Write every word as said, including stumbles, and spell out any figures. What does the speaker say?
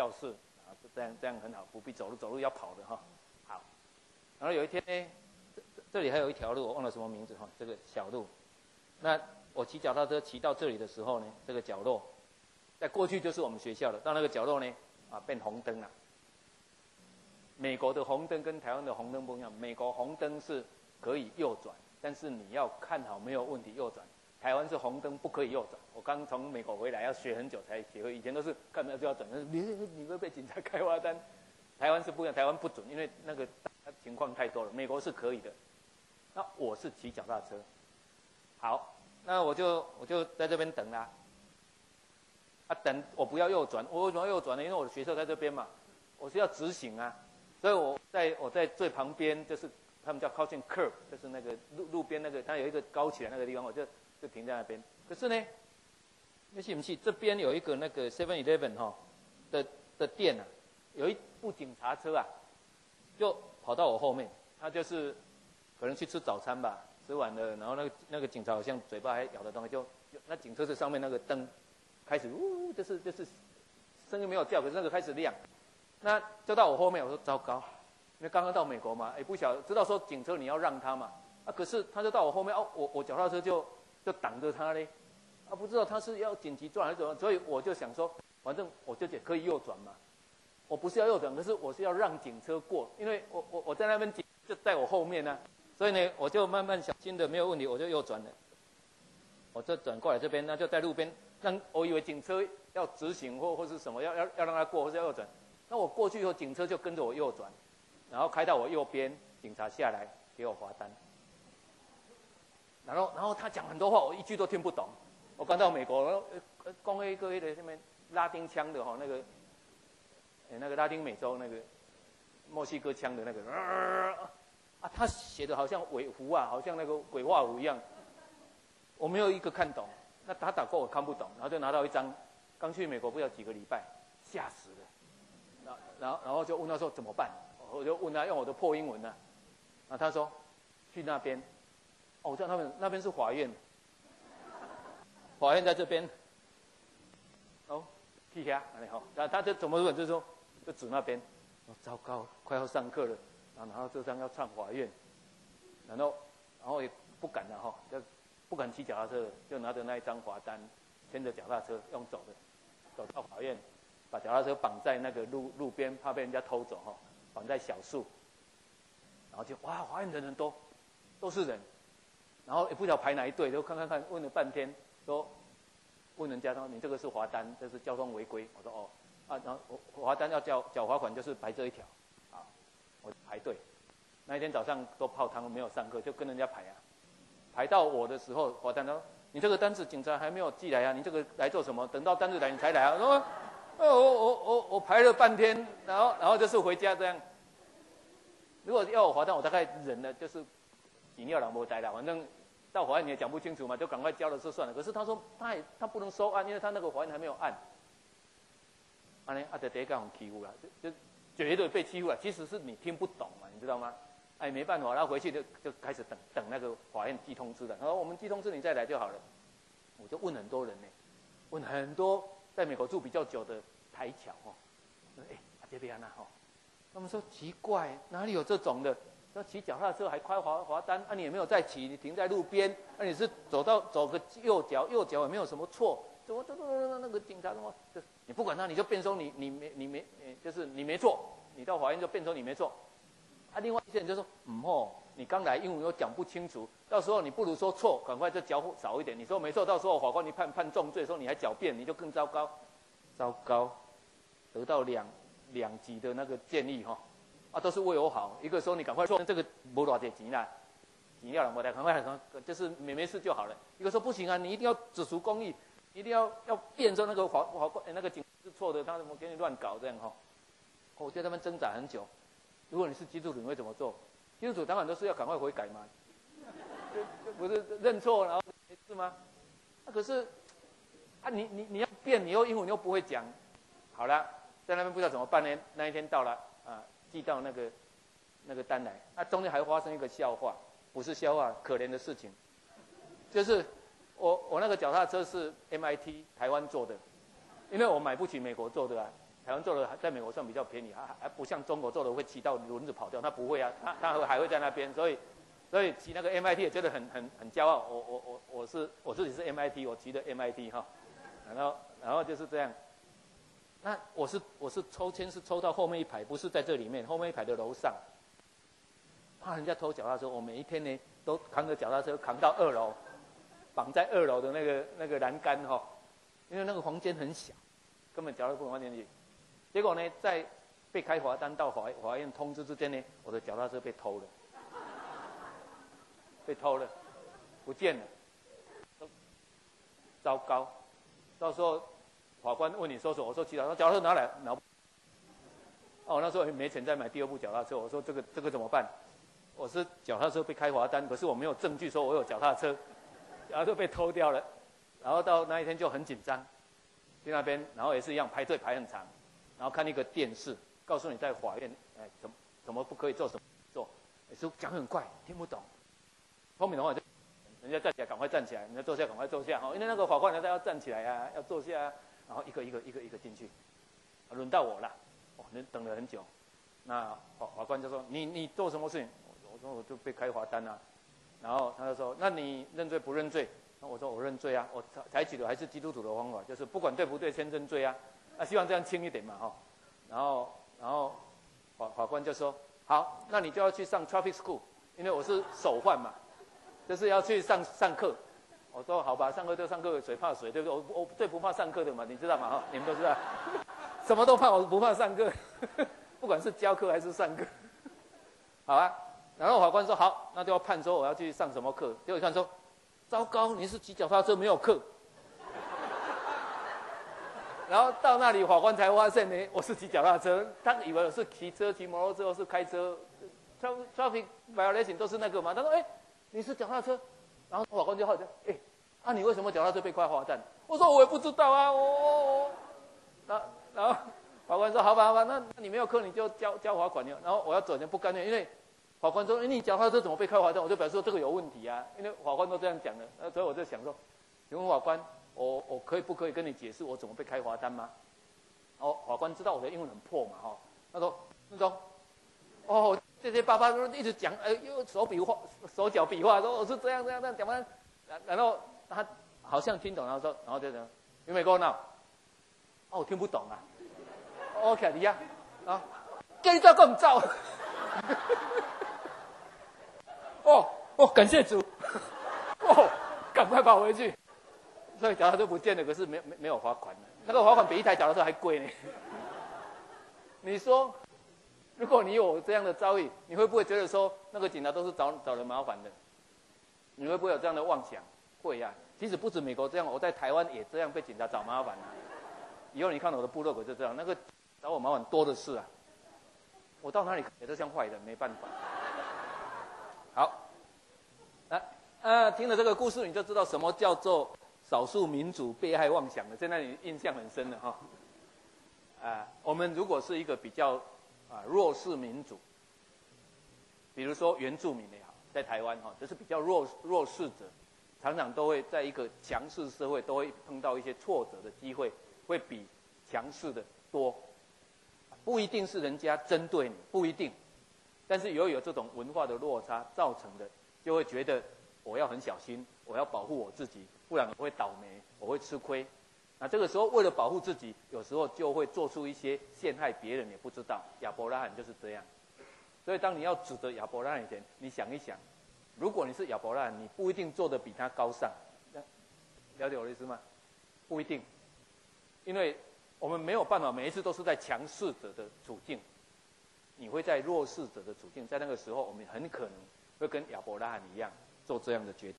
教室啊，这样这样很好，不必走路，走路要跑的哈。好，然后有一天呢，这这里还有一条路，我忘了什么名字哈，这个小路。那我骑脚踏车骑到这里的时候呢，这个角落，在过去就是我们学校的，到那个角落呢，啊变红灯了。美国的红灯跟台湾的红灯不一样，美国红灯是可以右转，但是你要看好没有问题右转。台湾是红灯不可以右转，我刚从美国回来要学很久才学会，以前都是看到就要转，你你会被警察开罚单。台湾是不一样，台湾不准，因为那个情况太多了。美国是可以的。那我是骑脚踏车，好，那我就我就在这边等啦。啊，等我不要右转，我为什么要右转呢？因为我的学校在这边嘛，我是要直行啊，所以我在我在最旁边，就是他们叫靠近 curb， 就是那个路路边那个，它有一个高起来那个地方，我就就停在那边。可是呢，你信不信？这边有一个那个 seven eleven 哈的的店啊，有一部警察车啊，就跑到我后面，他就是可能去吃早餐吧，吃完了，然后那个那个警察好像嘴巴还咬着东西，就就那警车子上面那个灯开始呜，就是就是声音没有叫，可是那个开始亮，那就到我后面，我说糟糕，因为刚刚到美国嘛，也不晓得知道说警车你要让他嘛，啊，可是他就到我后面，哦，我我脚踏车就就挡着他嘞，啊，不知道他是要紧急转还是怎么，所以我就想说，反正我就可以右转嘛，我不是要右转，可是我是要让警车过，因为我我我在那边警就在我后面呢、啊，所以呢，我就慢慢小心的没有问题，我就右转了，我就转过来这边，那就在路边。让我以为警车要直行或或是什么要要要让他过或是要右转，那我过去以后警车就跟着我右转，然后开到我右边，警察下来给我罚单，然后然后他讲很多话我一句都听不懂，我刚到美国，然后呃讲一个那个什么拉丁腔的哈那个，呃那个拉丁美洲那个墨西哥腔的那个，啊他写的好像尾符啊，好像那个鬼画符一样，我没有一个看懂。那他打过我看不懂，然后就拿到一张，刚去美国不要几个礼拜，吓死了。然后然后就问他说怎么办？我就问他用我的破英文呢、啊，然后他说去那边，哦，我知道他们那边是法院，法院在这边，哦，去遐，然后他他就怎么问就说就指那边，哦，糟糕，快要上课了，然后拿到这张要上法院，然后然后也不敢了哈，就。不敢骑脚踏车，就拿着那一张罚单，牵着脚踏车用走的，走到法院，把脚踏车绑在那个路路边，怕被人家偷走哈，绑在小树，然后就哇，法院的人多，都是人，然后也不晓得排哪一队，就看看看，问了半天，说问人家说你这个是罚单，这是交通违规，我说哦，啊，然后我罚单要缴缴罚款就是排这一条，啊，我排队，那一天早上都泡汤没有上课，就跟人家排啊。排到我的时候，罚单说：“你这个单子警察还没有寄来啊，你这个来做什么？等到单子来你才来啊。”我说：“哦，我我我我排了半天，然后然后就是回家这样。如果要我罚单，我大概忍了，就是几尿两波呆了，反正到法院你也讲不清楚嘛，就赶快交了就算了。可是他说他也他不能收案，因为他那个法院还没有案。啊呢，啊，就第一个很欺负了，就就绝对被欺负了。其实是你听不懂嘛，你知道吗？哎，没办法，然后回去就就开始等等那个法院寄通知了。然后我们寄通知你再来就好了。我就问很多人呢，问很多在美国住比较久的台侨哦，哎，啊这边啊哈，他们说奇怪，哪里有这种的？说骑脚踏车还开罚罚单，啊你也没有再骑，你停在路边，啊你是走到走个右脚，右脚也没有什么错，怎么怎么那个警察什么，就你不管他，你就辩说你你没你没，就是你没错，你到法院就辩说你没错。啊，另外一些人就说，嗯吼，你刚来英文又讲不清楚，到时候你不如说错，赶快就缴少一点。你说没错，到时候法官你判判重罪的时候，你还狡辩，你就更糟糕，糟糕，得到两两级的那个建议哈，啊，都是为我好。一个说你赶快说这个没多少钱啦，钱要两百台，赶快就是没没事就好了。一个说不行啊，你一定要指出公义，一定要要辩说那个法法官那个警是错的，他怎么给你乱搞这样哈？我对他们挣扎很久。如果你是基督徒，你会怎么做？基督徒当然都是要赶快悔改嘛，就就不是认错然后没事吗？啊，可是啊你你你要辩，你又英文又不会讲，好了，在那边不知道怎么办呢？那一天到了啊，寄到那个那个单来，啊中间还发生一个笑话，不是笑话，可怜的事情，就是我我那个脚踏车是 M I T 台湾做的，因为我买不起美国做的啊。 台湾做的在美国算比较便宜，还还不像中国做的会骑到轮子跑掉，它不会啊，它它还会在那边，所以所以骑那个 M I T 也觉得很很很骄傲。我我我我是我自己是 M I T， 我骑的 M I T 哈，然后然后就是这样。那我是我是抽签是抽到后面一排，不是在这里面，后面一排的楼上。怕人家偷脚踏车，我每一天呢都扛着脚踏车扛到二楼，绑在二楼的那个那个栏杆哈，因为那个房间很小，根本脚踏车不能放进去。结果呢，在被开罚单到法法院通知之间呢，我的脚踏车被偷了，被偷了，不见了，糟糕！到时候法官问你说什么？我说骑脚踏车，脚踏车拿来拿不。哦，那时候没钱再买第二部脚踏车，我说这个这个怎么办？我是脚踏车被开罚单，可是我没有证据说我有脚踏车，脚踏车被偷掉了。然后到那一天就很紧张，去那边，然后也是一样排队排很长。然后看一个电视，告诉你在法院，哎，怎么怎么不可以做什么做，也是讲很快，听不懂。后面的话就，人家站起来赶快站起来，人家坐下赶快坐下，哦，因为那个法官人家要站起来啊，要坐下啊，然后一个一个一个一个进去，轮到我了，哦，人等了很久，那法法官就说你你做什么事情？我说我就被开罚单啊，然后他就说那你认罪不认罪？那我说我认罪啊，我采取的还是基督徒的方法，就是不管对不对先认罪啊。那、啊、希望这样轻一点嘛，哈，然后，然后法法官就说，好，那你就要去上 traffic school， 因为我是首犯嘛，就是要去上上课。我说好吧，上课就上课，谁怕谁，对不对？我我最不怕上课的嘛，你知道吗？哈，你们都知道，什么都怕，我不怕上课，不管是教课还是上课，好啊。然后法官说好，那就要判说我要去上什么课。结果一看说，糟糕，你是骑脚踏车没有课。然后到那里，法官才发现呢，我是骑脚踏车，他以为我是骑车、骑摩托车或是开车 ，traffic violation 都是那个嘛。他说：“哎，你是脚踏车。”然后法官就好奇：“哎，啊，你为什么脚踏车被开罚单？”我说：“我也不知道啊，我我我。”然后然后法官说：“好吧，好吧，那那你没有课，你就交交罚款了。”然后我要走，你不甘愿，因为法官说：“哎，你脚踏车怎么被开罚单？”我就表示说这个有问题啊，因为法官都这样讲的。那所以我就想说，请问法官。我我可以不可以跟你解释我怎么被开罚单吗？哦，法官知道我的英文很破嘛，哈、哦，他说那种，哦，这些爸爸都一直讲，呃，又手比划，手脚比划，说我是这样这样这样讲完，然后他好像听懂，然后说，然后就讲，有没有跟我闹？哦，我听不懂啊。OK， 你呀，啊，跟你照更照。哦哦，感谢主。哦，赶快跑回去。所以脚踏车不见了，可是没没没有罚款了。那个罚款比一台脚踏车还贵呢。你说，如果你有这样的遭遇，你会不会觉得说那个警察都是找找人麻烦的？你会不会有这样的妄想？会呀、啊。其实不止美国这样，我在台湾也这样被警察找麻烦啊。以后你看我的部落格就这样，那个找我麻烦多的是啊。我到哪里也都像坏人，没办法。好，啊啊，听了这个故事，你就知道什么叫做。少数民族被害妄想的，现在你印象很深了哈。啊，我们如果是一个比较啊弱势民族，比如说原住民也好，在台湾哈，就是比较弱弱势者，常常都会在一个强势社会，都会碰到一些挫折的机会，会比强势的多。不一定是人家针对你，不一定，但是由于有这种文化的落差造成的，就会觉得我要很小心，我要保护我自己。不然我会倒霉，我会吃亏。那这个时候为了保护自己，有时候就会做出一些陷害别人也不知道。亚伯拉罕就是这样。所以当你要指责亚伯拉罕以前，你想一想，如果你是亚伯拉罕，你不一定做得比他高尚。了解我的意思吗？不一定，因为我们没有办法每一次都是在强势者的处境，你会在弱势者的处境，在那个时候，我们很可能会跟亚伯拉罕一样做这样的决定。